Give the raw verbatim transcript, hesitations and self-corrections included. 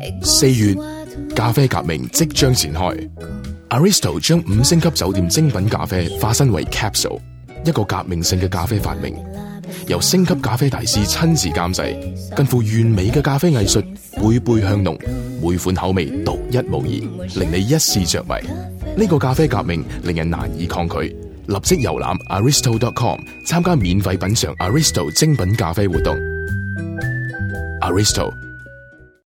四月，咖啡革命即將展開。Aristo 將五星級酒店精品咖啡化身為 Capsule， 一個革命性嘅咖啡發明，由星級咖啡大師親自監製，近乎完美嘅咖啡藝術，杯杯香濃，每款口味獨一無二，令你一試着迷。呢個咖啡革命令人難以抗拒，立即遊覽 aristo dot com 參加免費品嘗 Aristo 精品咖啡活動。Aristo